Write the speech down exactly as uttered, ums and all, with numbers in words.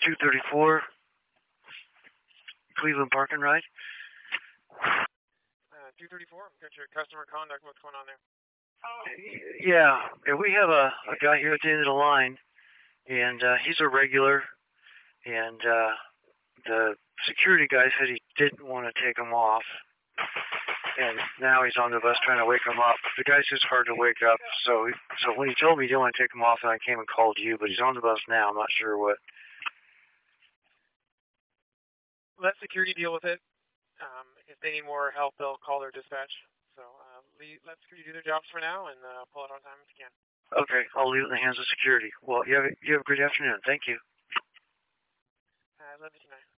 two thirty-four, Cleveland Park and Ride. Uh, two thirty-four, got your customer conduct. What's going on there? Yeah, yeah we have a, a guy here at the end of the line, and uh, he's a regular, and uh, the security guy said he didn't want to take him off, and now he's on the bus trying to wake him up. The guy's just hard to wake up, so so when he told me he didn't want to take him off, then I came and called you, but he's on the bus now. I'm not sure what. Let security deal with it. Um, if they need more help, they'll call their dispatch. So uh, leave, let security do their jobs for now, and uh, pull it on time if you can. Okay, I'll leave it in the hands of security. Well, you have, you have a great afternoon. Thank you. I love you tonight.